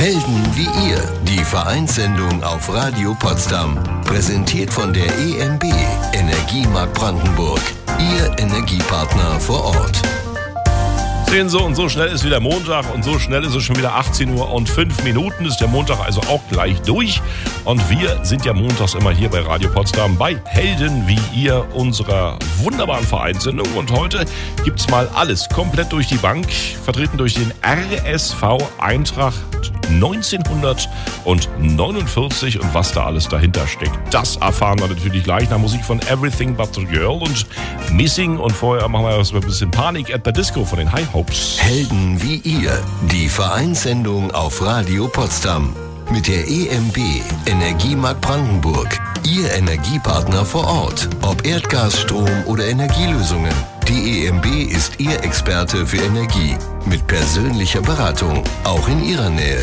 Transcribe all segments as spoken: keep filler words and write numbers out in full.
Helden wie ihr, die Vereinssendung auf Radio Potsdam. Präsentiert von der E M B, Energiemarkt Brandenburg. Ihr Energiepartner vor Ort. Sehen Sie, und so schnell ist wieder Montag und so schnell ist es schon wieder achtzehn Uhr und fünf Minuten, ist der Montag also auch gleich durch. Und wir sind ja montags immer hier bei Radio Potsdam bei Helden wie ihr, unserer wunderbaren Vereinssendung. Und heute gibt's mal alles komplett durch die Bank, vertreten durch den R S V Eintracht neunzehnhundertneunundvierzig, und was da alles dahinter steckt, das erfahren wir natürlich gleich nach Musik von Everything But The Girl und Missing. Und vorher machen wir erstmal ein bisschen Panic at the Disco von den High Hopes. Helden wie ihr, die Vereinssendung auf Radio Potsdam. Mit der E M B, Energiemarkt Brandenburg. Ihr Energiepartner vor Ort. Ob Erdgas, Strom oder Energielösungen. Die E M B ist Ihr Experte für Energie. Mit persönlicher Beratung. Auch in Ihrer Nähe.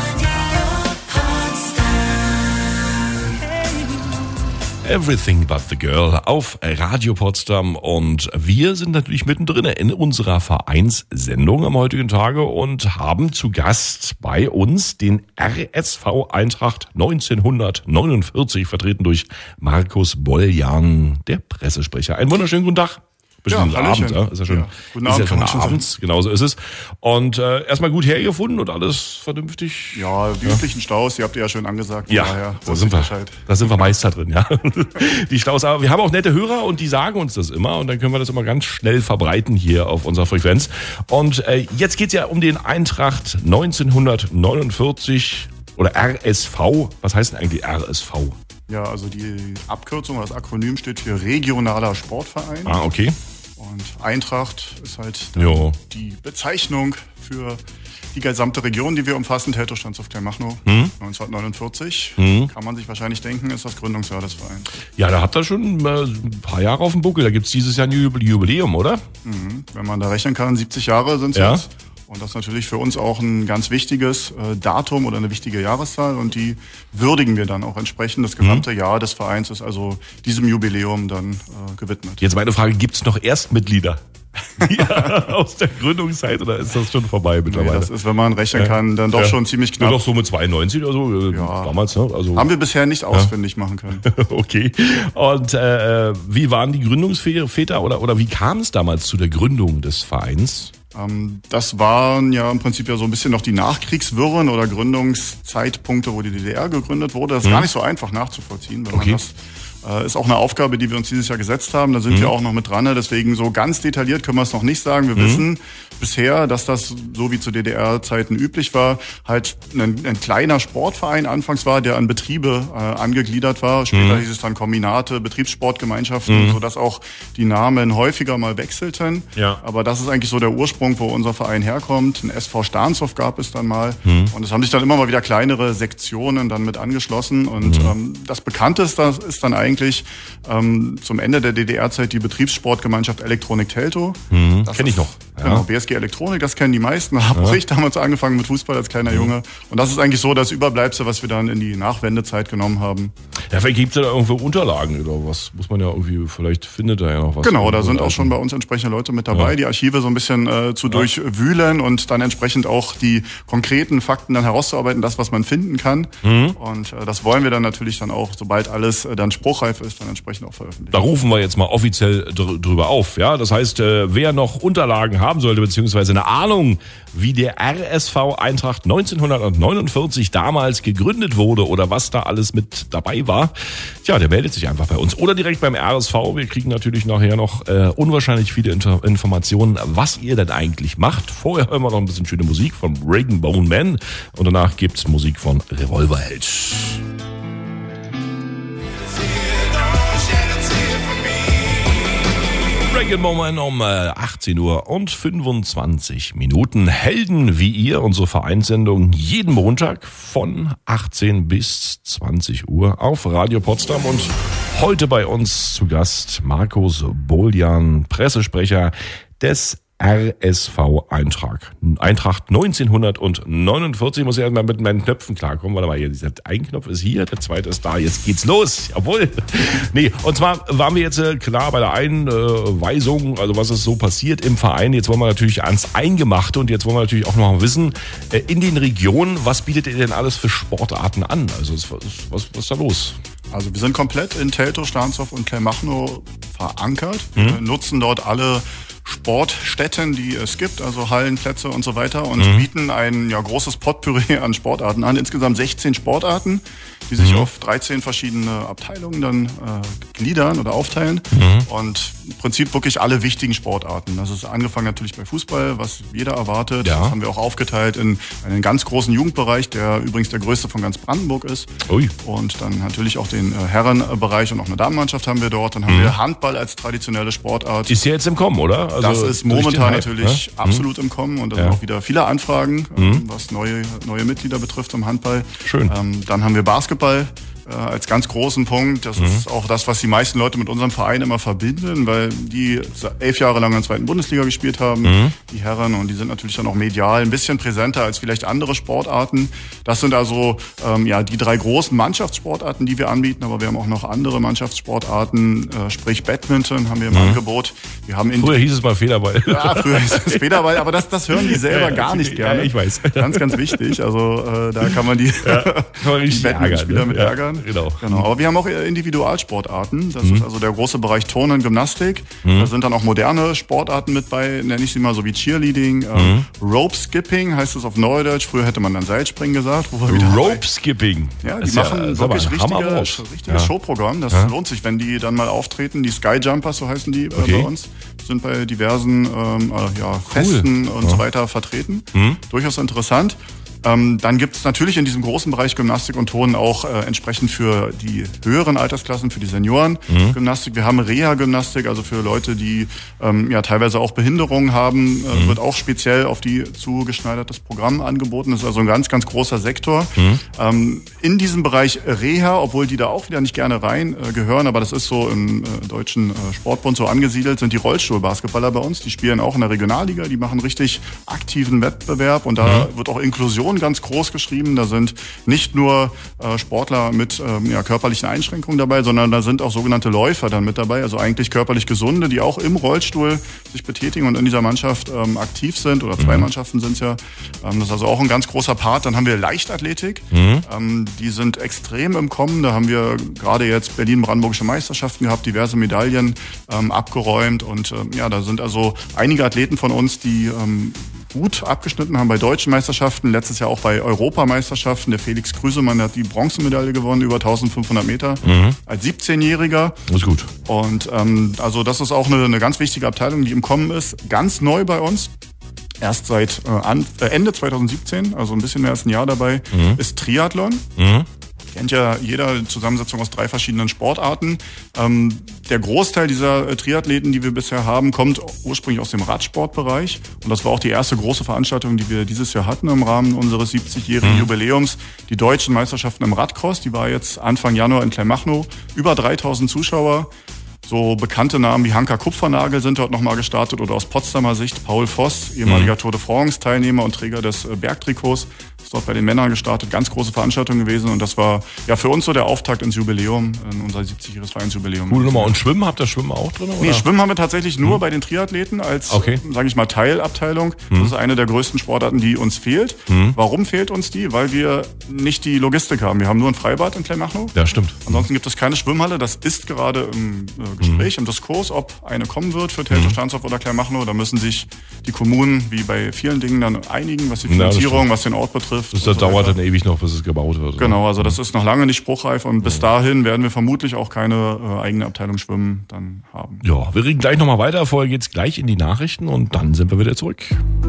Everything But The Girl auf Radio Potsdam, und wir sind natürlich mittendrin in unserer Vereinssendung am heutigen Tage und haben zu Gast bei uns den R S V Eintracht neunzehnhundertneunundvierzig, vertreten durch Markus Bolljan, der Pressesprecher. Einen wunderschönen guten Tag. Bestimmt Ja, Abend, ja? Ist ja schon, ja. Guten ist Abend, ja schon kann man schon abends, genau so ist es. Und äh, erstmal gut hergefunden und alles vernünftig. Ja, die üblichen Staus, die habt ihr ja schon angesagt. Ja, daher, da sind wir, Bescheid. da sind wir Meister drin, ja. Die Staus, aber wir haben auch nette Hörer und die sagen uns das immer, und dann können wir das immer ganz schnell verbreiten hier auf unserer Frequenz. Und äh, jetzt geht's ja um den Eintracht neunzehnhundertneunundvierzig oder R S V. Was heißt denn eigentlich R S V? Ja, also die Abkürzung, das Akronym steht für Regionaler Sportverein. Ah, okay. Und Eintracht ist halt Jo. die Bezeichnung für die gesamte Region, die wir umfassen, Teltow, auf Kleinmachnow. Hm? neunzehnhundertneunundvierzig, Hm? kann man sich wahrscheinlich denken, ist das Gründungsjahr des Vereins. Ja, da habt ihr schon äh, ein paar Jahre auf dem Buckel. Da gibt's dieses Jahr ein Jubiläum, oder? Mhm. Wenn man da rechnen kann, siebzig Jahre sind es Ja. jetzt. Und das ist natürlich für uns auch ein ganz wichtiges äh, Datum oder eine wichtige Jahreszahl, und die würdigen wir dann auch entsprechend. Das gesamte mhm. Jahr des Vereins ist also diesem Jubiläum dann äh, gewidmet. Jetzt meine Frage, gibt's noch Erstmitglieder ja, aus der Gründungszeit, oder ist das schon vorbei mittlerweile? Nee, das ist, wenn man rechnen kann, dann doch ja. schon ziemlich knapp. Ja, doch so mit zweiundneunzig oder so, äh, Ja. damals, ne? Also Haben wir bisher nicht ausfindig machen können. okay. Und äh, wie waren die Gründungsväter, oder, oder wie kam es damals zu der Gründung des Vereins? Ähm, das waren ja im Prinzip ja so ein bisschen noch die Nachkriegswirren oder Gründungszeitpunkte, wo die D D R gegründet wurde. Das ist Mhm. gar nicht so einfach nachzuvollziehen, wenn Okay. man das äh, ist auch eine Aufgabe, die wir uns dieses Jahr gesetzt haben. Da sind Mhm. wir auch noch mit dran. Deswegen so ganz detailliert können wir es noch nicht sagen. Wir Mhm. wissen bisher, dass das, so wie zu D D R-Zeiten üblich war, halt ein, ein kleiner Sportverein anfangs war, der an Betriebe äh, angegliedert war. Später Mhm. hieß es dann Kombinate, Betriebssportgemeinschaften, Mhm. sodass auch die Namen häufiger mal wechselten. Ja. Aber das ist eigentlich so der Ursprung, wo unser Verein herkommt. Ein S V Starnshof gab es dann mal. Mhm. Und es haben sich dann immer mal wieder kleinere Sektionen dann mit angeschlossen. Und Mhm. ähm, das Bekannteste ist dann eigentlich ähm, zum Ende der D D R-Zeit die Betriebssportgemeinschaft Elektronik Teltow. Mhm. Das Kenn ich ist- noch. Ja. Genau, B S G Elektronik, das kennen die meisten. Da habe auch Ja. ich damals angefangen mit Fußball als kleiner Junge. Und das ist eigentlich so das Überbleibsel, was wir dann in die Nachwendezeit genommen haben. Ja, vielleicht gibt's ja da irgendwo Unterlagen oder was, muss man ja irgendwie, vielleicht findet da ja noch was. Genau, da irgendwo sind auch draußen. schon bei uns entsprechende Leute mit dabei, Ja. die Archive so ein bisschen äh, zu durchwühlen und dann entsprechend auch die konkreten Fakten dann herauszuarbeiten, das, was man finden kann. Mhm. Und äh, das wollen wir dann natürlich dann auch, sobald alles äh, dann spruchreif ist, dann entsprechend auch veröffentlichen. Da rufen wir jetzt mal offiziell dr- drüber auf. Ja, das heißt, äh, wer noch Unterlagen haben sollte, beziehungsweise eine Ahnung, wie der R S V Eintracht neunzehnhundertneunundvierzig damals gegründet wurde oder was da alles mit dabei war, tja, der meldet sich einfach bei uns oder direkt beim R S V. Wir kriegen natürlich nachher noch äh, unwahrscheinlich viele Inter- Informationen, was ihr denn eigentlich macht. Vorher hören wir noch ein bisschen schöne Musik von Regan Bone Man und danach gibt's Musik von Revolverheld. Regan Bowman um achtzehn Uhr und fünfundzwanzig Minuten. Helden wie ihr, unsere Vereinssendung jeden Montag von achtzehn bis zwanzig Uhr auf Radio Potsdam. Und heute bei uns zu Gast Markus Bolljan, Pressesprecher des R S V Eintracht. Eintracht neunzehnhundertneunundvierzig. Ich muss ja erstmal mit meinen Knöpfen klarkommen. Warte mal, hier, dieser ein Knopf ist hier, der zweite ist da. Jetzt geht's los. Jawohl. Nee, und zwar waren wir jetzt äh, klar bei der Einweisung, also was ist so passiert im Verein. Jetzt wollen wir natürlich ans Eingemachte und jetzt wollen wir natürlich auch noch mal wissen, äh, in den Regionen, was bietet ihr denn alles für Sportarten an? Also was, was, was ist da los? Also wir sind komplett in Teltow, Stahnsdorf und Kleinmachnow verankert. Wir mhm. nutzen dort alle Sportstätten, die es gibt, also Hallen, Plätze und so weiter und mhm. bieten ein ja, großes Potpourri an Sportarten an. Insgesamt sechzehn Sportarten, die sich mhm. auf dreizehn verschiedene Abteilungen dann äh, gliedern oder aufteilen mhm. und im Prinzip wirklich alle wichtigen Sportarten. Das ist angefangen natürlich bei Fußball, was jeder erwartet. Ja. Das haben wir auch aufgeteilt in einen ganz großen Jugendbereich, der übrigens der größte von ganz Brandenburg ist. Ui. Und dann natürlich auch den äh, Herrenbereich und auch eine Damenmannschaft haben wir dort. Dann haben mhm. wir Handball als traditionelle Sportart. Ist ja jetzt im Kommen, oder? Also das ist momentan natürlich ja? absolut mhm. im Kommen und da ja. sind auch wieder viele Anfragen, mhm. was neue, neue Mitglieder betrifft im Handball. Schön. Ähm, dann haben wir Basketball äh, als ganz großen Punkt. Das mhm. ist auch das, was die meisten Leute mit unserem Verein immer verbinden, weil die elf Jahre lang in der zweiten Bundesliga gespielt haben, mhm. die Herren, und die sind natürlich dann auch medial ein bisschen präsenter als vielleicht andere Sportarten. Das sind also ähm, ja die drei großen Mannschaftssportarten, die wir anbieten, aber wir haben auch noch andere Mannschaftssportarten, äh, sprich Badminton haben wir im mhm. Angebot. Wir haben in früher hieß es mal Federball. Ja, früher hieß es Federball, aber das, das hören die selber ja, gar nicht gerne. Ja, ich weiß. Ganz, ganz wichtig. Also äh, da kann man die, ja, kann man die Badmintonspieler ne? mit ja, ärgern. Genau. genau. Aber wir haben auch Individualsportarten. Das mhm. ist also der große Bereich Turnen, Gymnastik. Mhm. Da sind dann auch moderne Sportarten mit bei, nenne ich sie mal so wie Cheerleading. Ähm, mhm. Rope Skipping heißt es auf Neudeutsch. Früher hätte man dann Seilspringen gesagt. Wo wir wieder Rope Skipping? Ja, die machen ja, wirklich richtige, richtiges ja. Showprogramm. Das ja. lohnt sich, wenn die dann mal auftreten. Die Skyjumpers, so heißen die äh, okay. bei uns, sind bei diversen ähm, äh, ja, Festen cool. und ja. so weiter vertreten. Mhm. Durchaus interessant. Ähm, dann gibt es natürlich in diesem großen Bereich Gymnastik und Turnen auch äh, entsprechend für die höheren Altersklassen, für die Senioren mhm. Gymnastik. Wir haben Reha-Gymnastik, also für Leute, die ähm, ja teilweise auch Behinderungen haben, äh, mhm. wird auch speziell auf die zugeschneidertes Programm angeboten. Das ist also ein ganz, ganz großer Sektor. Mhm. Ähm, in diesem Bereich Reha, obwohl die da auch wieder nicht gerne rein äh, gehören, aber das ist so im äh, deutschen äh, Sportbund so angesiedelt, sind die Rollstuhlbasketballer bei uns. Die spielen auch in der Regionalliga, die machen richtig aktiven Wettbewerb und da mhm. wird auch Inklusion ganz groß geschrieben. Da sind nicht nur äh, Sportler mit ähm, ja, körperlichen Einschränkungen dabei, sondern da sind auch sogenannte Läufer dann mit dabei, also eigentlich körperlich Gesunde, die auch im Rollstuhl sich betätigen und in dieser Mannschaft ähm, aktiv sind, oder zwei mhm. Mannschaften sind es ja. Ähm, das ist also auch ein ganz großer Part. Dann haben wir Leichtathletik. Mhm. Ähm, die sind extrem im Kommen. Da haben wir gerade jetzt Berlin-Brandenburgische Meisterschaften gehabt, diverse Medaillen ähm, abgeräumt und ähm, ja, da sind also einige Athleten von uns, die ähm, gut abgeschnitten haben bei deutschen Meisterschaften, letztes Jahr auch bei Europameisterschaften. Der Felix Krüsemann hat die Bronzemedaille gewonnen, über eintausendfünfhundert Meter, mhm. als siebzehnjähriger. Das ist gut. Und ähm, also das ist auch eine, eine ganz wichtige Abteilung, die im Kommen ist. Ganz neu bei uns. Erst seit äh, an, äh, Ende zweitausendsiebzehn, also ein bisschen mehr als ein Jahr dabei, mhm. ist Triathlon. Mhm. Kennt ja jeder, Zusammensetzung aus drei verschiedenen Sportarten. Ähm, der Großteil dieser äh, Triathleten, die wir bisher haben, kommt ursprünglich aus dem Radsportbereich. Und das war auch die erste große Veranstaltung, die wir dieses Jahr hatten im Rahmen unseres siebzigjährigen mhm. Jubiläums. Die deutschen Meisterschaften im Radcross, die war jetzt Anfang Januar in Kleinmachnow. Über dreitausend Zuschauer. So bekannte Namen wie Hanka Kupfernagel sind dort nochmal gestartet oder aus Potsdamer Sicht Paul Voss, ehemaliger mhm. Tour de France Teilnehmer und Träger des Bergtrikots, ist dort bei den Männern gestartet. Ganz große Veranstaltung gewesen und das war ja für uns so der Auftakt ins Jubiläum, in unser siebzigjähriges Vereinsjubiläum. Coole Nummer. Und Schwimmen, habt ihr Schwimmen auch drin? Oder? Nee, Schwimmen haben wir tatsächlich nur mhm. bei den Triathleten als, okay. sage ich mal, Teilabteilung. Mhm. Das ist eine der größten Sportarten, die uns fehlt. Mhm. Warum fehlt uns die? Weil wir nicht die Logistik haben. Wir haben nur ein Freibad in Kleinmachnow. Ja, stimmt. Ansonsten gibt es keine Schwimmhalle. Das ist gerade im äh, Gespräch, mhm. im Diskurs, ob eine kommen wird für Teltow, Stahnsdorf oder Kleinmachnow. Da müssen sich die Kommunen, wie bei vielen Dingen, dann einigen, was die Finanzierung, ja, was den Ort betrifft. Das, das dauert dann ewig noch, bis es gebaut wird. Genau, also das ist noch lange nicht spruchreif und bis dahin werden wir vermutlich auch keine äh, eigene Abteilung Schwimmen dann haben. Ja, wir reden gleich nochmal weiter. Vorher geht's gleich in die Nachrichten und dann sind wir wieder zurück.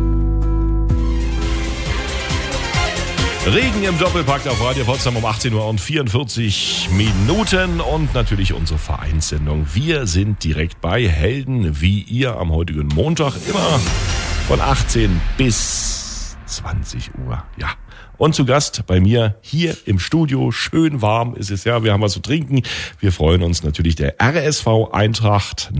Regen im Doppelpack auf Radio Potsdam um achtzehn Uhr und vierundvierzig Minuten und natürlich unsere Vereinssendung. Wir sind direkt bei Helden wie ihr am heutigen Montag immer von achtzehn bis zwanzig Uhr, ja. Und zu Gast bei mir hier im Studio, schön warm ist es ja, wir haben was zu trinken. Wir freuen uns natürlich der R S V Eintracht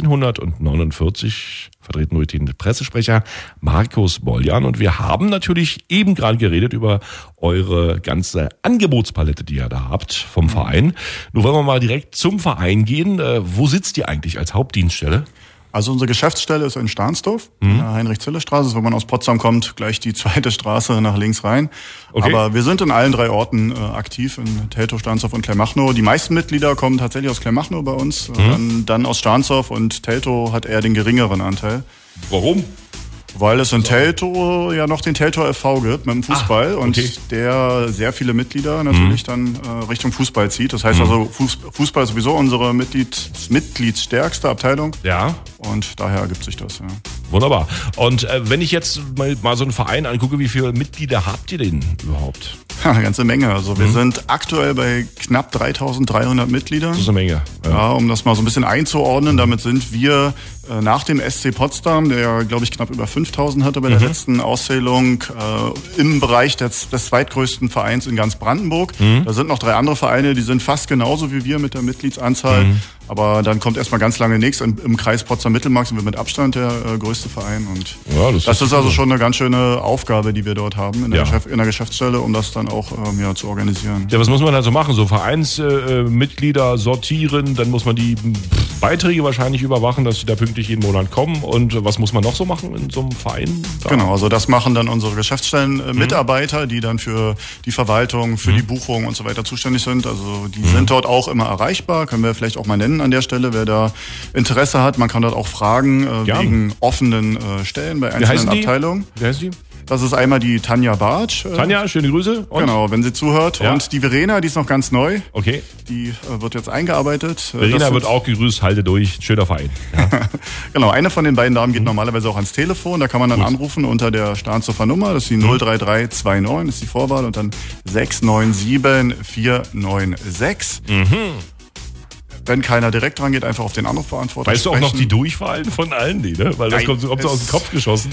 neunzehnhundertneunundvierzig, vertreten durch den Pressesprecher Markus Boljan. Und wir haben natürlich eben gerade geredet über eure ganze Angebotspalette, die ihr da habt vom Verein. Nun wollen wir mal direkt zum Verein gehen. Wo sitzt ihr eigentlich als Hauptdienststelle? Also unsere Geschäftsstelle ist in Stahnsdorf, mhm. in der Heinrich-Zille-Straße. Wenn man aus Potsdam kommt, gleich die zweite Straße nach links rein. Okay. Aber wir sind in allen drei Orten äh, aktiv, in Teltow, Stahnsdorf und Kleinmachnow. Die meisten Mitglieder kommen tatsächlich aus Kleinmachnow bei uns, mhm. dann, dann aus Stahnsdorf, und Teltow hat eher den geringeren Anteil. Warum? Weil es in Teltow ja noch den Teltow F V gibt mit dem Fußball, ah, okay. und der sehr viele Mitglieder natürlich mhm. dann äh, Richtung Fußball zieht. Das heißt mhm. also, Fuß, Fußball ist sowieso unsere Mitglied, mitgliedsstärkste Abteilung. Ja. Und daher ergibt sich das, ja. Wunderbar. Und äh, wenn ich jetzt mal, mal so einen Verein angucke, wie viele Mitglieder habt ihr denn überhaupt? Ja, eine ganze Menge. Also wir mhm. sind aktuell bei knapp dreitausenddreihundert Mitgliedern. Das ist eine Menge. Ja. ja, um das mal so ein bisschen einzuordnen. Damit sind wir äh, nach dem S C Potsdam, der ja, glaube ich, knapp über fünftausend hatte bei der mhm. letzten Auszählung, äh, im Bereich des, des zweitgrößten Vereins in ganz Brandenburg. Mhm. Da sind noch drei andere Vereine, die sind fast genauso wie wir mit der Mitgliedsanzahl. Mhm. Aber dann kommt erstmal ganz lange nichts. Im, im Kreis Potsdam-Mittelmark sind wir mit Abstand der äh, größte Verein. Und ja, das, das ist, ist also schon eine ganz schöne Aufgabe, die wir dort haben in der, ja. Geschäft, in der Geschäftsstelle, um das dann auch ähm, ja, zu organisieren. Ja, was muss man da so machen? So Vereinsmitglieder äh, sortieren, dann muss man die Beiträge wahrscheinlich überwachen, dass sie da pünktlich jeden Monat kommen. Und was muss man noch so machen in so einem Verein? Da? Genau, also das machen dann unsere Geschäftsstellen-Mitarbeiter, mhm. die dann für die Verwaltung, für mhm. die Buchung und so weiter zuständig sind. Also die mhm. sind dort auch immer erreichbar, können wir vielleicht auch mal nennen an der Stelle, wer da Interesse hat. Man kann dort auch fragen äh, wegen offenen äh, Stellen bei einzelnen Abteilungen. Wer heißt die? Das ist einmal die Tanja Bartsch. Tanja, schöne Grüße. Und? Genau, wenn sie zuhört. Ja. Und die Verena, die ist noch ganz neu. Okay. Die äh, wird jetzt eingearbeitet. Verena wird auch gegrüßt, halte durch, schöner Verein. Ja. Genau, eine von den beiden Damen geht mhm. normalerweise auch ans Telefon. Da kann man dann Gut. anrufen unter der Stahnsdorfer Nummer. Das ist die mhm. null drei drei zwei neun, ist die Vorwahl. Und dann sechs neun sieben vier neun sechs. Mhm. Wenn keiner direkt dran geht, einfach auf den Anrufbeantworter Weißt sprechen. Du auch noch die Durchwahlen von allen, die, ne? Weil das Nein, kommt, kommt so aus dem Kopf geschossen.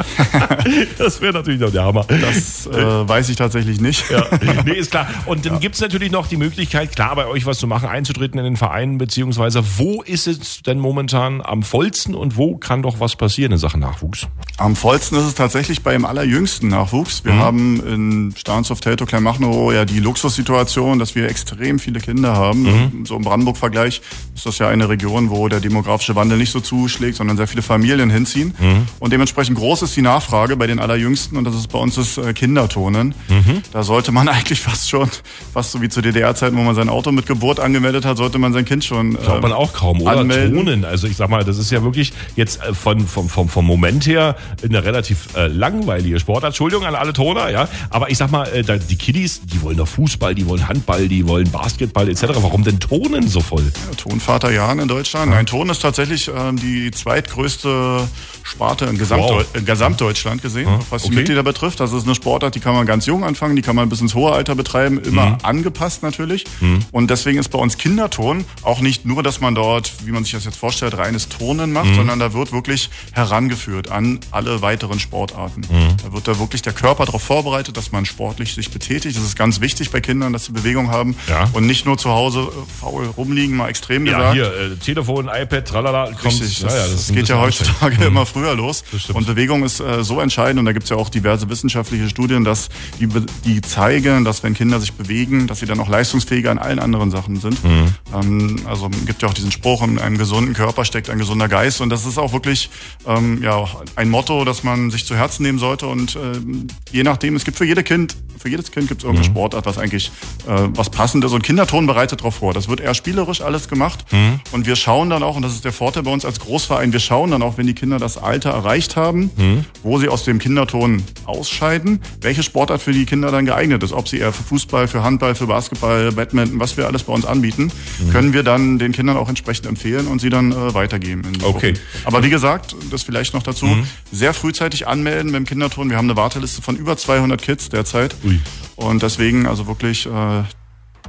Das wäre natürlich noch der Hammer. Das äh, weiß ich tatsächlich nicht. Ja. Nee, ist klar. Und dann ja. gibt's natürlich noch die Möglichkeit, klar bei euch was zu machen, einzutreten in den Verein, beziehungsweise wo ist es denn momentan am vollsten und wo kann doch was passieren in Sachen Nachwuchs? Am vollsten ist es tatsächlich beim allerjüngsten Nachwuchs. Wir mhm. haben in Stahnsdorf, Teltow, Kleinmachnow ja die Luxussituation, dass wir extrem viele Kinder haben. Mhm. So im Brandenburg-Vergleich ist das ja eine Region, wo der demografische Wandel nicht so zuschlägt, sondern sehr viele Familien hinziehen. Mhm. Und dementsprechend groß ist die Nachfrage bei den Allerjüngsten, und das ist bei uns das Kinderturnen. Mhm. Da sollte man eigentlich fast schon, fast so wie zu D D R-Zeiten, wo man sein Auto mit Geburt angemeldet hat, sollte man sein Kind schon Glaubt ähm, man auch kaum, oder? Anmelden. Turnen, also ich sag mal, das ist ja wirklich jetzt von, vom, vom, vom Moment her eine relativ äh, langweilige Sportart. Entschuldigung an alle Turner, ja. Aber ich sag mal, äh, die Kiddies, die wollen doch Fußball, die wollen Handball, die wollen Basketball et cetera. Warum denn Turnen so voll? Ja, Turnvater Jan in Deutschland. Ja. Nein, Turnen ist tatsächlich ähm, die zweitgrößte Sparte in, Gesamtdeu wow. in Gesamtdeutschland gesehen, ja. was die okay. Mitglieder betrifft. Das ist eine Sportart, die kann man ganz jung anfangen, die kann man bis ins hohe Alter betreiben, immer mhm. angepasst natürlich. Mhm. Und deswegen ist bei uns Kinderturnen auch nicht nur, dass man dort, wie man sich das jetzt vorstellt, reines Turnen macht, mhm. sondern da wird wirklich herangeführt an alle weiteren Sportarten. Mhm. Da wird da wirklich der Körper darauf vorbereitet, dass man sportlich sich betätigt. Das ist ganz wichtig bei Kindern, dass sie Bewegung haben ja. und nicht nur zu Hause faul rumliegen, mal extrem ja, gesagt. Hier, äh, Telefon, iPad, tralala, kommt. Richtig, das, ja, ja, das, das geht ja heutzutage mhm. immer früher los. Und Bewegung ist äh, so entscheidend, und da gibt es ja auch diverse wissenschaftliche Studien, dass die, die zeigen, dass wenn Kinder sich bewegen, dass sie dann auch leistungsfähiger in allen anderen Sachen sind. Mhm. Ähm, also gibt ja auch diesen Spruch, in einem gesunden Körper steckt ein gesunder Geist, und das ist auch wirklich ähm, ja, ein Motto, das man sich zu Herzen nehmen sollte, und äh, je nachdem, es gibt für jedes Kind, für jedes Kind gibt es irgendeine mhm. Sportart, was eigentlich äh, was passend ist, und Kinderturnen bereitet darauf vor. Das wird eher spielerisch alles gemacht, mhm. und wir schauen dann auch, und das ist der Vorteil bei uns als Großverein, wir schauen dann auch, wenn die Kinder das Alter erreicht haben, mhm. wo sie aus dem Kinderturnen ausscheiden, welche Sportart für die Kinder dann geeignet ist, ob sie eher für Fußball, für Handball, für Basketball, Badminton, was wir alles bei uns anbieten, mhm. können wir dann den Kindern auch entsprechend empfehlen und sie dann äh, weitergeben. In die okay. Gruppen. Aber wie gesagt, das vielleicht noch dazu, mhm. sehr frühzeitig anmelden beim Kinderturnen. Wir haben eine Warteliste von über zweihundert Kids derzeit. Ui. Und deswegen also wirklich äh,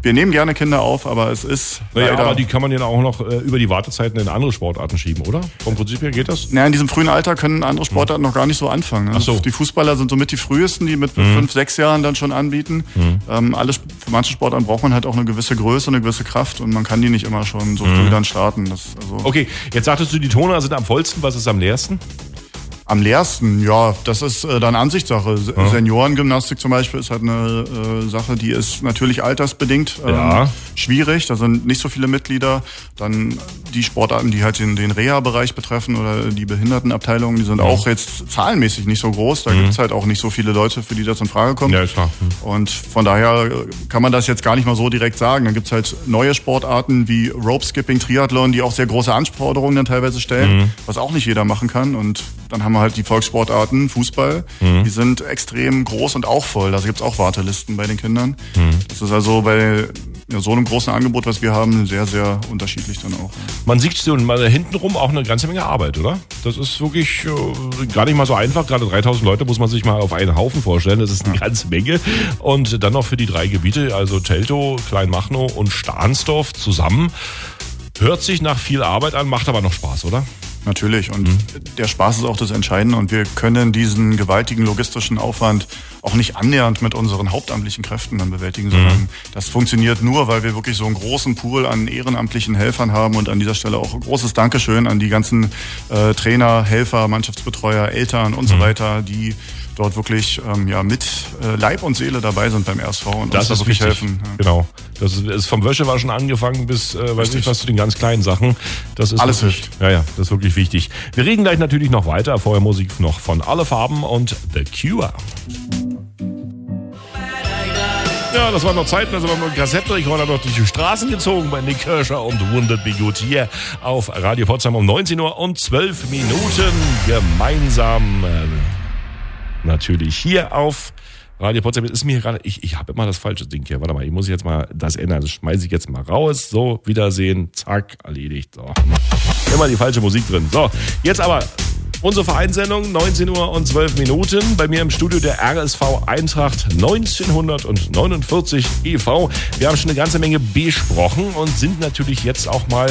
Wir nehmen gerne Kinder auf, aber es ist naja, leider... aber die kann man ja auch noch äh, über die Wartezeiten in andere Sportarten schieben, oder? Vom Prinzip her geht das? Naja, in diesem frühen Alter können andere Sportarten mhm. noch gar nicht so anfangen. Ne? Ach so. Die Fußballer sind somit die frühesten, die mit mhm. fünf, sechs Jahren dann schon anbieten. Mhm. Ähm, alles, für manche Sportarten braucht man halt auch eine gewisse Größe, eine gewisse Kraft und man kann die nicht immer schon so früh mhm. dann starten. Das, also okay, jetzt sagtest du, die Toner sind am vollsten. Was ist am leersten? Am leersten, ja, das ist äh, dann Ansichtssache. Ja. Seniorengymnastik zum Beispiel ist halt eine äh, Sache, die ist natürlich altersbedingt ähm, ja. schwierig. Da sind nicht so viele Mitglieder. Dann die Sportarten, die halt den, den Reha-Bereich betreffen oder die Behindertenabteilungen, die sind ja. auch jetzt zahlenmäßig nicht so groß. Da mhm. gibt's halt auch nicht so viele Leute, für die das in Frage kommt. Ja, klar. Mhm. Und von daher kann man das jetzt gar nicht mal so direkt sagen. Dann gibt's halt neue Sportarten wie Rope Skipping, Triathlon, die auch sehr große Anforderungen dann teilweise stellen, mhm. was auch nicht jeder machen kann. Und dann haben wir halt die Volkssportarten, Fußball, mhm. die sind extrem groß und auch voll. Da gibt's auch Wartelisten bei den Kindern. Mhm. Das ist also bei ja, so einem großen Angebot, was wir haben, sehr, sehr unterschiedlich dann auch. Man sieht schon mal hintenrum auch eine ganze Menge Arbeit, oder? Das ist wirklich äh, gar nicht mal so einfach. Gerade dreitausend Leute muss man sich mal auf einen Haufen vorstellen. Das ist eine ja. ganze Menge. Und dann noch für die drei Gebiete, also Teltow, Kleinmachnow und Stahnsdorf zusammen. Hört sich nach viel Arbeit an, macht aber noch Spaß, oder? Natürlich und mhm. der Spaß ist auch das Entscheidende und wir können diesen gewaltigen logistischen Aufwand auch nicht annähernd mit unseren hauptamtlichen Kräften dann bewältigen, sondern mhm. das funktioniert nur, weil wir wirklich so einen großen Pool an ehrenamtlichen Helfern haben und an dieser Stelle auch ein großes Dankeschön an die ganzen äh, Trainer, Helfer, Mannschaftsbetreuer, Eltern und mhm. so weiter, die dort wirklich ähm, ja, mit äh, Leib und Seele dabei sind beim R S V und das uns da wirklich wichtig. helfen. Ja. Genau. Das ist, ist vom Wäschewaschen angefangen bis, äh, weiß nicht was, zu den ganz kleinen Sachen. Das ist alles wirklich, hilft. Ja, ja, das ist wirklich wichtig. Wir reden gleich natürlich noch weiter. Vorher Musik noch von Alle Farben und The Cure. Ja, das waren noch Zeiten, da sind wir mit dem Kassettenrekorder durch die Straßen gezogen bei Nick Kirscher und Wounded Be Good hier auf Radio Potsdam um neunzehn Uhr und zwölf Minuten gemeinsam. Äh, Natürlich hier auf Radio Potsdam. Ist mir gerade, ich, ich habe immer das falsche Ding hier. Warte mal, ich muss jetzt mal das ändern. Das schmeiße ich jetzt mal raus. So, Wiedersehen. Zack, erledigt. So. Immer die falsche Musik drin. So, jetzt aber unsere Vereinssendung, neunzehn Uhr und zwölf Minuten. Bei mir im Studio der R S V Eintracht neunzehnhundertneunundvierzig e V. Wir haben schon eine ganze Menge besprochen und sind natürlich jetzt auch mal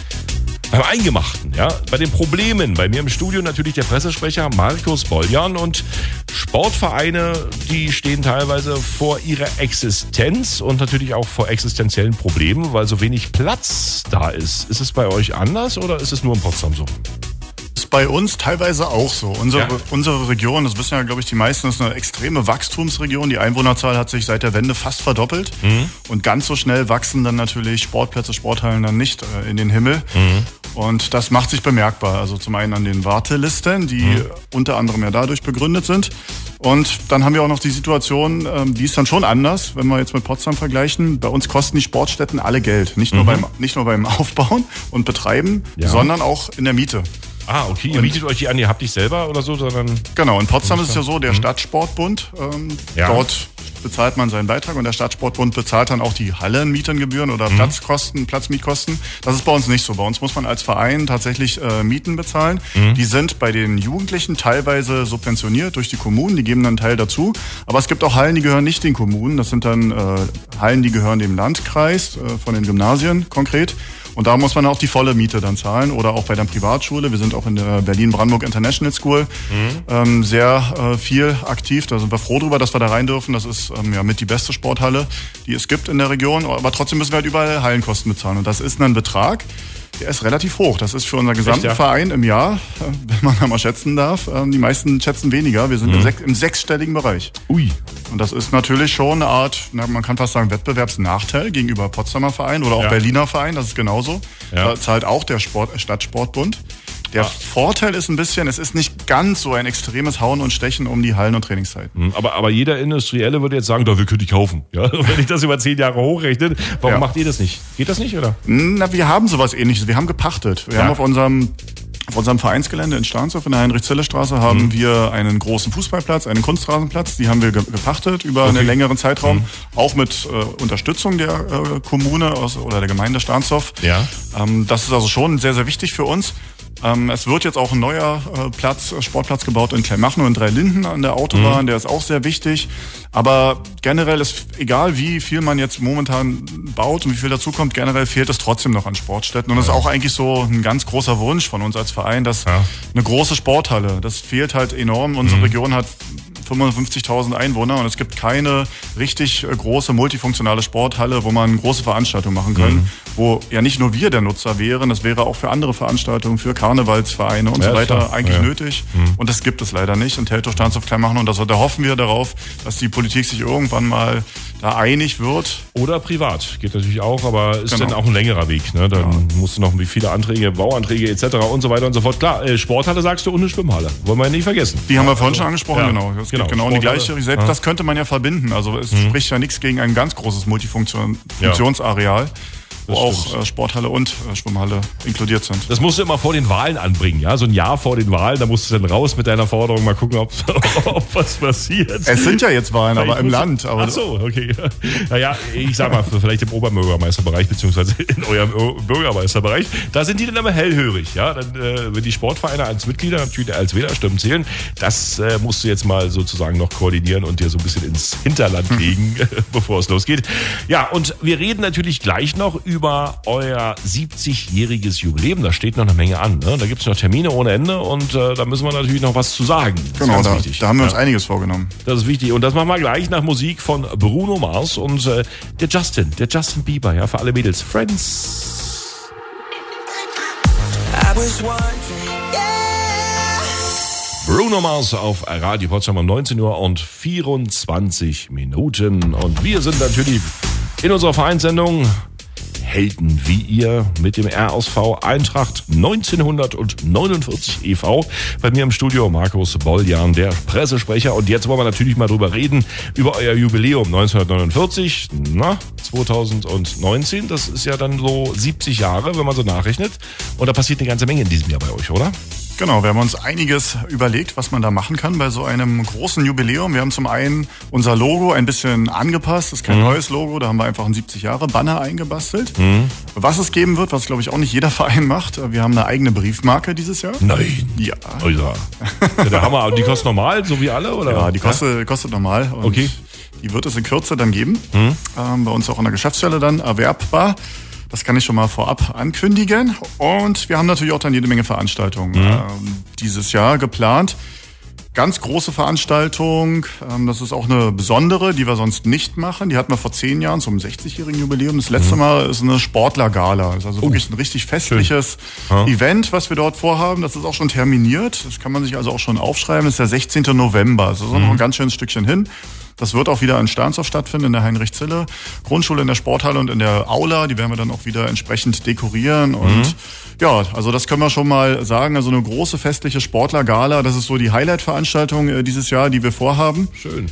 beim Eingemachten, ja, bei den Problemen. Bei mir im Studio natürlich der Pressesprecher Markus Boljan und Sportvereine, die stehen teilweise vor ihrer Existenz und natürlich auch vor existenziellen Problemen, weil so wenig Platz da ist. Ist es bei euch anders oder ist es nur in Potsdam so? Ist bei uns teilweise auch so. Unsere, Ja. unsere Region, das wissen ja, glaube ich, die meisten, ist eine extreme Wachstumsregion. Die Einwohnerzahl hat sich seit der Wende fast verdoppelt. Mhm. Und ganz so schnell wachsen dann natürlich Sportplätze, Sporthallen dann nicht äh, in den Himmel. Mhm. Und das macht sich bemerkbar. Also zum einen an den Wartelisten, die Mhm. unter anderem ja dadurch begründet sind. Und dann haben wir auch noch die Situation, ähm, die ist dann schon anders, wenn wir jetzt mit Potsdam vergleichen. Bei uns kosten die Sportstätten alle Geld. Nicht nur, Mhm. beim, nicht nur beim Aufbauen und Betreiben, Ja. sondern auch in der Miete. Ah, okay. Ihr Und- mietet euch die an, ihr habt nicht selber oder so, sondern... Genau, in Potsdam ist es ja so, der Stadtsportbund, ähm, Ja. dort bezahlt man seinen Beitrag und der Stadtsportbund bezahlt dann auch die Hallenmietengebühren oder Mhm. Platzkosten, Platzmietkosten. Das ist bei uns nicht so. Bei uns muss man als Verein tatsächlich äh, Mieten bezahlen. Mhm. Die sind bei den Jugendlichen teilweise subventioniert durch die Kommunen, die geben dann einen Teil dazu. Aber es gibt auch Hallen, die gehören nicht den Kommunen. Das sind dann äh, Hallen, die gehören dem Landkreis, äh, von den Gymnasien konkret. Und da muss man auch die volle Miete dann zahlen oder auch bei der Privatschule. Wir sind auch in der Berlin-Brandenburg International School Mhm. ähm, sehr äh, viel aktiv. Da sind wir froh drüber, dass wir da rein dürfen. Das ist ähm, ja mit die beste Sporthalle, die es gibt in der Region. Aber trotzdem müssen wir halt überall Hallenkosten bezahlen. Und das ist ein Betrag, der ist relativ hoch. Das ist für unseren gesamten ja? Verein im Jahr, äh, wenn man da mal schätzen darf. Ähm, die meisten schätzen weniger. Wir sind Mhm. im, sech- im sechsstelligen Bereich. Ui. Und das ist natürlich schon eine Art, na, man kann fast sagen, Wettbewerbsnachteil gegenüber Potsdamer Verein oder auch Ja. Berliner Verein, das ist genauso. Ja. Da zahlt auch der Sport, Stadtsportbund. Der Ah. Vorteil ist ein bisschen, es ist nicht ganz so ein extremes Hauen und Stechen um die Hallen- und Trainingszeiten. Mhm, Aber, aber jeder Industrielle würde jetzt sagen, da wir können die kaufen. Ja? Wenn ich das über zehn Jahre hochrechne, warum Ja. macht ihr das nicht? Geht das nicht, oder? Na, wir haben sowas Ähnliches. Wir haben gepachtet. Wir Ja. haben auf unserem Auf unserem Vereinsgelände in Stahnsdorf in der Heinrich-Zille-Straße haben Mhm. wir einen großen Fußballplatz, einen Kunstrasenplatz. Die haben wir ge- gepachtet über Okay. einen längeren Zeitraum. Mhm. Auch mit äh, Unterstützung der äh, Kommune aus, oder der Gemeinde Stahnsdorf. Ja. Ähm, das ist also schon sehr, sehr wichtig für uns. Ähm, es wird jetzt auch ein neuer äh, Platz, Sportplatz gebaut in Kleinmachnow in Dreilinden an der Autobahn. Mhm. Der ist auch sehr wichtig. Aber generell ist, egal wie viel man jetzt momentan baut und wie viel dazukommt, generell fehlt es trotzdem noch an Sportstätten. Und das ja. ist auch eigentlich so ein ganz großer Wunsch von uns als Verein, dass ja. eine große Sporthalle, das fehlt halt enorm. Unsere mhm. Region hat fünfundfünfzigtausend Einwohner und es gibt keine richtig große multifunktionale Sporthalle, wo man große Veranstaltungen machen kann, mhm. wo ja nicht nur wir der Nutzer wären, das wäre auch für andere Veranstaltungen, für Karnevalsvereine und ja, so weiter klar. eigentlich ja. nötig. Mhm. Und das gibt es leider nicht in Teltow, Stahnsdorf, Kleinmachnow. Und das, da hoffen wir darauf, dass die Politik sich irgendwann mal da einig wird. Oder privat, geht natürlich auch, aber ist genau. dann auch ein längerer Weg. Ne? Dann ja. musst du noch wie viele Anträge, Bauanträge et cetera und so weiter und so fort. Klar, Sporthalle sagst du und eine Schwimmhalle. Wollen wir ja nicht vergessen. Die haben wir vorhin schon angesprochen, ja. genau. Das genau, genau die gleiche. Selbst ja. das könnte man ja verbinden. Also es mhm. spricht ja nichts gegen ein ganz großes Multifunktionsareal. Ja. wo auch äh, Sporthalle und äh, Schwimmhalle inkludiert sind. Das musst du immer vor den Wahlen anbringen, ja? So ein Jahr vor den Wahlen, da musst du dann raus mit deiner Forderung, mal gucken, ob, ob was passiert. Es sind ja jetzt Wahlen, aber im Land. Aber ach so, okay. Naja, ich sag mal, vielleicht im Oberbürgermeisterbereich, beziehungsweise in eurem Bürgermeisterbereich, da sind die dann immer hellhörig, ja? Dann, äh, wenn die Sportvereine als Mitglieder natürlich als Wählerstimmen zählen, das äh, musst du jetzt mal sozusagen noch koordinieren und dir so ein bisschen ins Hinterland legen, hm. bevor es losgeht. Ja, und wir reden natürlich gleich noch über euer siebzigjähriges Jubiläum. Da steht noch eine Menge an. Ne? Da gibt es noch Termine ohne Ende und äh, da müssen wir natürlich noch was zu sagen. Genau, da, da haben wir uns ja. einiges vorgenommen. Das ist wichtig. Und das machen wir gleich nach Musik von Bruno Mars und äh, der Justin, der Justin Bieber, ja, für alle Mädels. Friends. I was wondering, yeah. Bruno Mars auf Radio Potsdam um neunzehn Uhr und vierundzwanzig Minuten. Und wir sind natürlich in unserer Vereinssendung Helden wie ihr mit dem R S V Eintracht neunzehnhundertneunundvierzig e V. Bei mir im Studio Markus Bolljan, der Pressesprecher. Und jetzt wollen wir natürlich mal drüber reden, über euer Jubiläum neunzehnhundertneunundvierzig, na, zweitausendneunzehn. Das ist ja dann so siebzig Jahre, wenn man so nachrechnet. Und da passiert eine ganze Menge in diesem Jahr bei euch, oder? Genau, wir haben uns einiges überlegt, was man da machen kann bei so einem großen Jubiläum. Wir haben zum einen unser Logo ein bisschen angepasst. Das ist kein mhm. neues Logo, da haben wir einfach ein siebzig Jahre Banner eingebastelt. Mhm. Was es geben wird, was glaube ich auch nicht jeder Verein macht. Wir haben eine eigene Briefmarke dieses Jahr. Nein. Ja. Oh ja. Ja, der Hammer. Die kostet normal, so wie alle, oder? Ja, die kostet, ja? kostet normal. Und okay. Die wird es in Kürze dann geben. Mhm. Ähm, bei uns auch in der Geschäftsstelle dann erwerbbar. Das kann ich schon mal vorab ankündigen. Und wir haben natürlich auch dann jede Menge Veranstaltungen mhm. ähm, dieses Jahr geplant. Ganz große Veranstaltung. Ähm, das ist auch eine besondere, die wir sonst nicht machen. Die hatten wir vor zehn Jahren zum sechzigjährigen Jubiläum. Das letzte mhm. Mal ist eine Sportlergala. Das ist also oh. wirklich ein richtig festliches ja. Event, was wir dort vorhaben. Das ist auch schon terminiert. Das kann man sich also auch schon aufschreiben. Das ist der sechzehnten November. Das ist mhm. noch ein ganz schönes Stückchen hin. Das wird auch wieder in Stahnsdorf stattfinden, in der Heinrich-Zille-Grundschule, in der Sporthalle und in der Aula. Die werden wir dann auch wieder entsprechend dekorieren. Und mhm. ja, also das können wir schon mal sagen. Also eine große festliche Sportlergala, das ist so die Highlight-Veranstaltung dieses Jahr, die wir vorhaben. Schön.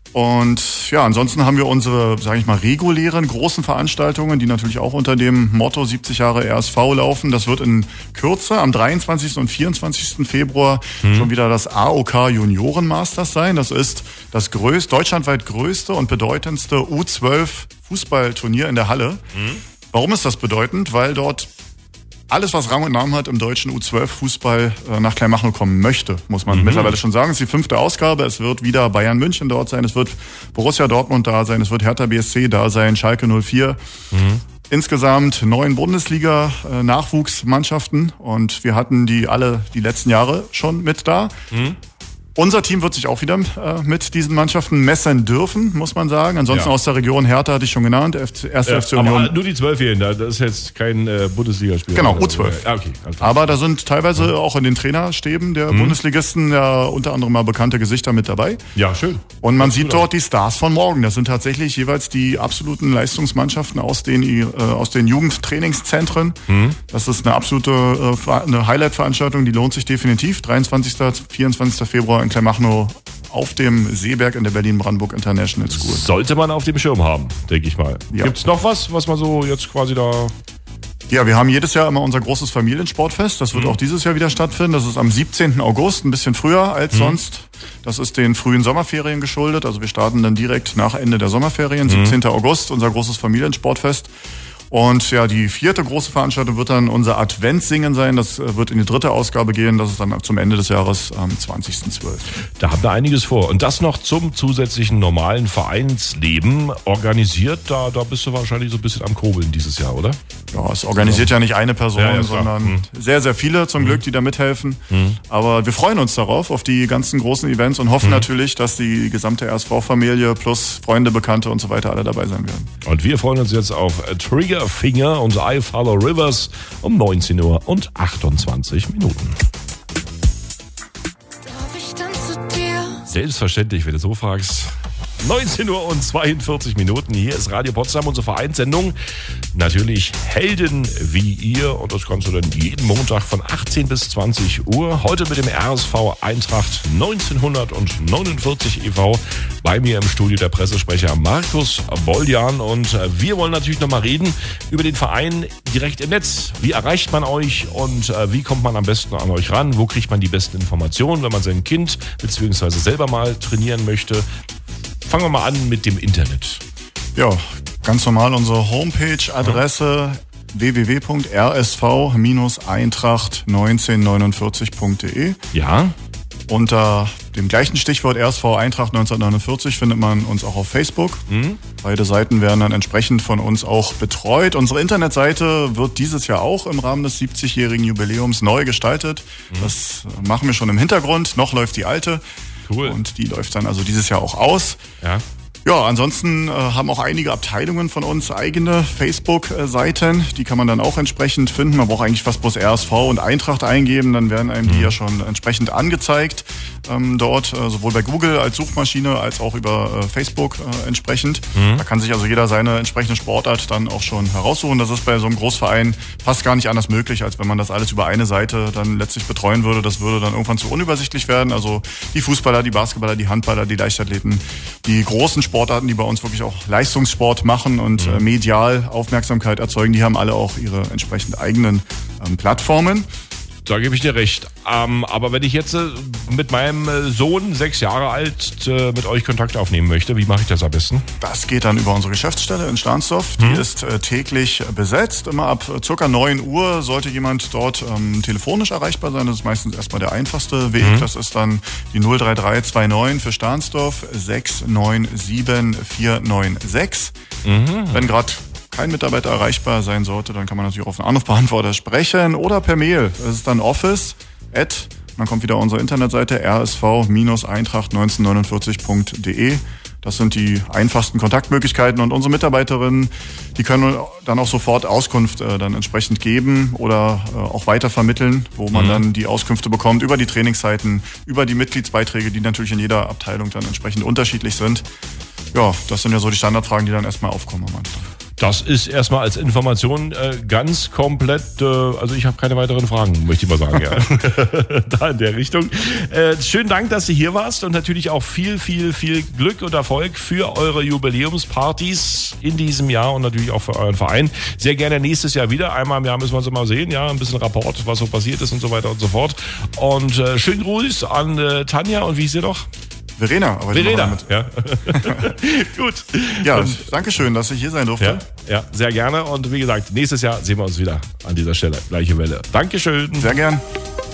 Und ja, ansonsten haben wir unsere, sage ich mal, regulären großen Veranstaltungen, die natürlich auch unter dem Motto siebzig Jahre R S V laufen. Das wird in Kürze am dreiundzwanzigsten und vierundzwanzigsten Februar mhm. schon wieder das A O K Junioren Masters sein. Das ist das größte, deutschlandweit größte und bedeutendste U zwölf Fußballturnier in der Halle. Mhm. Warum ist das bedeutend? Weil dort alles, was Rang und Namen hat im deutschen U zwölf Fußball äh, nach Kleinmachnow kommen möchte, muss man mhm. mittlerweile schon sagen. Es ist die fünfte Ausgabe. Es wird wieder Bayern München dort sein. Es wird Borussia Dortmund da sein. Es wird Hertha B S C da sein. Schalke null vier. Mhm. Insgesamt neun Bundesliga-Nachwuchsmannschaften. Und wir hatten die alle die letzten Jahre schon mit da. Mhm. Unser Team wird sich auch wieder äh, mit diesen Mannschaften messen dürfen, muss man sagen. Ansonsten ja. aus der Region Hertha hatte ich schon genannt, erste ja, F C Union. Aber nur die Zwölfjährigen, das ist jetzt kein äh, Bundesligaspiel. Genau, U zwölf. Ja, okay, aber da sind teilweise mhm. auch in den Trainerstäben der mhm. Bundesligisten ja unter anderem mal bekannte Gesichter mit dabei. Ja, schön. Und man sieht dort die Stars von morgen. Das sind tatsächlich jeweils die absoluten Leistungsmannschaften aus den, äh, aus den Jugendtrainingszentren. Mhm. Das ist eine absolute äh, eine Highlight-Veranstaltung, die lohnt sich definitiv. dreiundzwanzigsten, vierundzwanzigsten Februar in Kleinmachnow auf dem Seeberg in der Berlin-Brandenburg International School. Sollte man auf dem Schirm haben, denke ich mal. Ja. Gibt's noch was, was man so jetzt quasi da... Ja, wir haben jedes Jahr immer unser großes Familiensportfest. Das wird mhm. auch dieses Jahr wieder stattfinden. Das ist am siebzehnten August, ein bisschen früher als mhm. sonst. Das ist den frühen Sommerferien geschuldet. Also wir starten dann direkt nach Ende der Sommerferien, mhm. siebzehnten August, unser großes Familiensportfest. Und ja, die vierte große Veranstaltung wird dann unser Adventssingen sein. Das wird in die dritte Ausgabe gehen. Das ist dann zum Ende des Jahres am zwanzigsten zwölften Da habt ihr einiges vor. Und das noch zum zusätzlichen normalen Vereinsleben organisiert. Da, da bist du wahrscheinlich so ein bisschen am Kurbeln dieses Jahr, oder? Ja, es organisiert ja, ja nicht eine Person, ja, ja, sondern hm. sehr, sehr viele zum hm. Glück, die da mithelfen. Hm. Aber wir freuen uns darauf, auf die ganzen großen Events und hoffen hm. natürlich, dass die gesamte R S V-Familie plus Freunde, Bekannte und so weiter alle dabei sein werden. Und wir freuen uns jetzt auf Triggerfinger und I Follow Rivers um neunzehn Uhr und achtundzwanzig Minuten. Darf ich dann zu dir? Selbstverständlich, wenn du so fragst. neunzehn Uhr und zweiundvierzig Minuten. Hier ist Radio Potsdam, unsere Vereinssendung. Natürlich Helden wie ihr. Und das kannst du dann jeden Montag von achtzehn bis zwanzig Uhr. Heute mit dem R S V Eintracht neunzehnhundertneunundvierzig e V. Bei mir im Studio der Pressesprecher Markus Bolljan. Und wir wollen natürlich nochmal reden über den Verein direkt im Netz. Wie erreicht man euch und wie kommt man am besten an euch ran? Wo kriegt man die besten Informationen, wenn man sein Kind bzw. selber mal trainieren möchte? Fangen wir mal an mit dem Internet. Ja, ganz normal unsere Homepage-Adresse ja. w w w punkt r s v eintracht neunzehnhundertneunundvierzig punkt d e. Ja. Unter dem gleichen Stichwort R S V Eintracht neunzehnhundertneunundvierzig findet man uns auch auf Facebook. Mhm. Beide Seiten werden dann entsprechend von uns auch betreut. Unsere Internetseite wird dieses Jahr auch im Rahmen des siebzigjährigen Jubiläums neu gestaltet. Mhm. Das machen wir schon im Hintergrund. Noch läuft die alte. Cool. Und die läuft dann also dieses Jahr auch aus. Ja. Ja, ansonsten äh, haben auch einige Abteilungen von uns eigene Facebook-Seiten. Die kann man dann auch entsprechend finden. Man braucht eigentlich fast bloß R S V und Eintracht eingeben. Dann werden einem mhm. die ja schon entsprechend angezeigt. Ähm, dort, äh, sowohl bei Google als Suchmaschine als auch über äh, Facebook äh, entsprechend. Mhm. Da kann sich also jeder seine entsprechende Sportart dann auch schon heraussuchen. Das ist bei so einem Großverein fast gar nicht anders möglich, als wenn man das alles über eine Seite dann letztlich betreuen würde. Das würde dann irgendwann zu unübersichtlich werden. Also die Fußballer, die Basketballer, die Handballer, die Leichtathleten, die großen Sportarten, die bei uns wirklich auch Leistungssport machen und mhm. äh, medial Aufmerksamkeit erzeugen, die haben alle auch ihre entsprechend eigenen ähm, Plattformen. Da gebe ich dir recht. Ähm, aber wenn ich jetzt äh, mit meinem äh, Sohn, sechs Jahre alt, äh, mit euch Kontakt aufnehmen möchte, wie mache ich das am besten? Das geht dann über unsere Geschäftsstelle in Stahnsdorf. Die hm. ist äh, täglich besetzt. Immer ab äh, circa neun Uhr sollte jemand dort ähm, telefonisch erreichbar sein. Das ist meistens erstmal der einfachste Weg. Hm. Das ist dann die null drei drei zwei neun für Stahnsdorf sechs neun sieben vier neun sechs. Mhm. Wenn gerade kein Mitarbeiter erreichbar sein sollte, dann kann man natürlich auch auf einen Anrufbeantworter sprechen oder per Mail. Das ist dann office at, dann kommt wieder unsere Internetseite r s v Eintracht neunzehnhundertneunundvierzig punkt d e. Das sind die einfachsten Kontaktmöglichkeiten und unsere Mitarbeiterinnen, die können dann auch sofort Auskunft äh, dann entsprechend geben oder äh, auch weitervermitteln, wo man mhm. dann die Auskünfte bekommt über die Trainingszeiten, über die Mitgliedsbeiträge, die natürlich in jeder Abteilung dann entsprechend unterschiedlich sind. Ja, das sind ja so die Standardfragen, die dann erstmal aufkommen am Anfang. Das ist erstmal als Information äh, ganz komplett, äh, also ich habe keine weiteren Fragen, möchte ich mal sagen, ja. Da in der Richtung. Äh, schönen Dank, dass du hier warst und natürlich auch viel, viel, viel Glück und Erfolg für eure Jubiläumspartys in diesem Jahr und natürlich auch für euren Verein. Sehr gerne nächstes Jahr wieder. Einmal im Jahr müssen wir uns mal sehen, ja, ein bisschen Rapport, was so passiert ist und so weiter und so fort. Und äh, schönen Gruß an äh, Tanja und wie ist sie doch? Verena, aber Verena, mit. Ja. Gut. Ja, danke schön, dass ich hier sein durfte. Ja, ja, sehr gerne. Und wie gesagt, nächstes Jahr sehen wir uns wieder an dieser Stelle. Gleiche Welle. Dankeschön. Sehr gern.